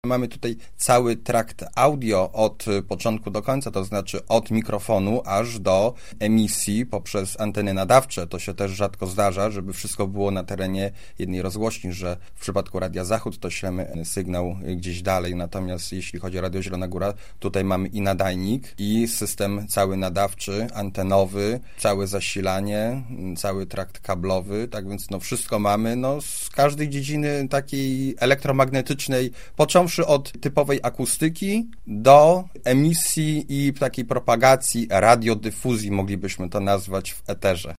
Mamy tutaj cały trakt audio od początku do końca, to znaczy od mikrofonu aż do emisji poprzez anteny nadawcze. To się też rzadko zdarza, żeby wszystko było na terenie jednej rozgłośni, że w przypadku Radia Zachód to ślemy sygnał gdzieś dalej, natomiast jeśli chodzi o Radio Zielona Góra, tutaj mamy i nadajnik, i system cały nadawczy, antenowy, całe zasilanie, cały trakt kablowy, tak więc wszystko mamy z każdej dziedziny takiej elektromagnetycznej, począwszy od typowej akustyki do emisji i takiej propagacji, radiodyfuzji, moglibyśmy to nazwać w eterze.